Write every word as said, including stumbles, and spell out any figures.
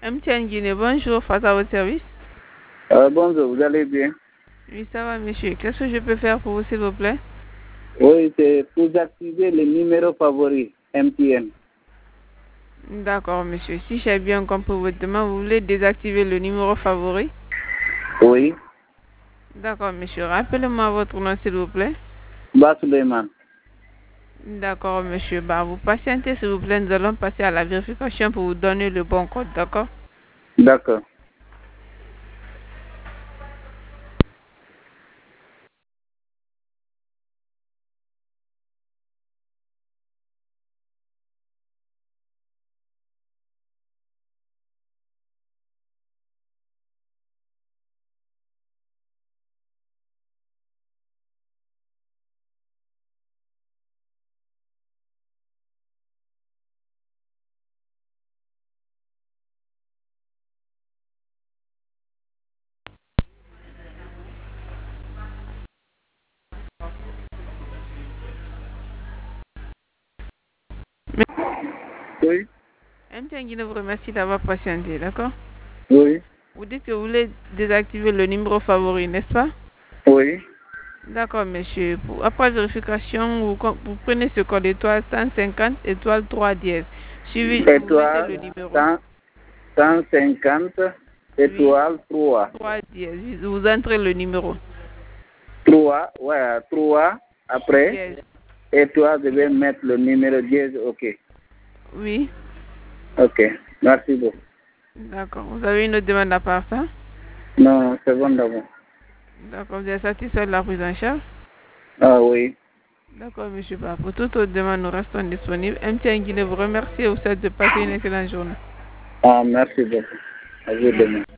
M T N Guinée, bonjour, face à votre service. Euh, bonjour, vous allez bien? Oui, ça va, monsieur. Qu'est-ce que je peux faire pour vous, s'il vous plaît? Oui, c'est pour activer le numéro favori M T N. D'accord, monsieur. Si j'ai bien compris votre demande, vous voulez désactiver le numéro favori? Oui, D'accord, monsieur. Rappelez-moi votre nom, s'il vous plaît. Ba Suleiman. D'accord, monsieur. Bah, vous patientez, s'il vous plaît. Nous allons passer à la vérification pour vous donner le bon code, d'accord? D'accord. Oui, M T N Guinée vous remercie d'avoir patienté, d'accord? oui, Vous dites que vous voulez désactiver le numéro favori, n'est-ce pas? oui. D'accord, monsieur. Pour- après vérification, vous, com- vous prenez ce code étoile cent cinquante étoile trois dièse. Suivi, vous mettez le Étoile numéro. cent, cent cinquante, Oui, étoile trois. trois dièse. Oui, vous entrez le numéro. trois, ouais, trois. Après, Dièse. étoile, je vais mettre le numéro dièse, ok. Oui, Ok, merci beaucoup. d'accord. Vous avez une autre demande à part ça? Non, c'est bon d'abord. D'accord, vous êtes satisfait de la prise en charge? Ah oui. D'accord, monsieur. Bah, pour toute autre demande, nous restons disponibles. M T N Guinée vous remercie et vous souhaite de passer une excellente journée. Ah, merci beaucoup. À vous demain.